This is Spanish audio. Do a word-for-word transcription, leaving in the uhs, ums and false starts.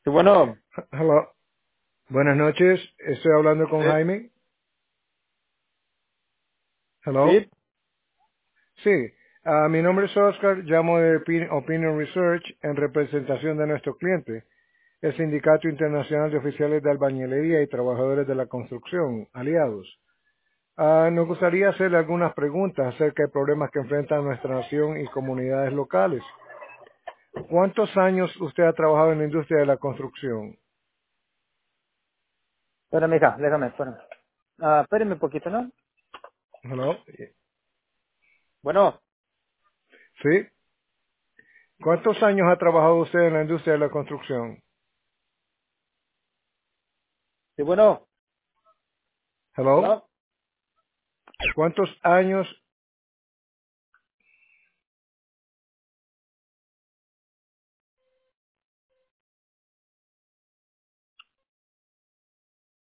Sí, bueno, Hello. Buenas noches. Estoy hablando con sí, Jaime. Hello. sí, Sí. Ah, mi nombre es Oscar. Llamo de Opi- Opinion Research en representación de nuestro cliente, el Sindicato Internacional de Oficiales de Albañilería y Trabajadores de la Construcción, aliados. Ah, nos gustaría hacerle algunas preguntas acerca de problemas que enfrentan nuestra nación y comunidades locales. ¿Cuántos años usted ha trabajado en la industria de la construcción? espérame, hija, déjame, espérame. Ah, espérame un poquito, ¿no? Hello. Bueno, Sí. ¿Cuántos años ha trabajado usted en la industria de la construcción? sí, bueno, Hello. ¿no? ¿Cuántos años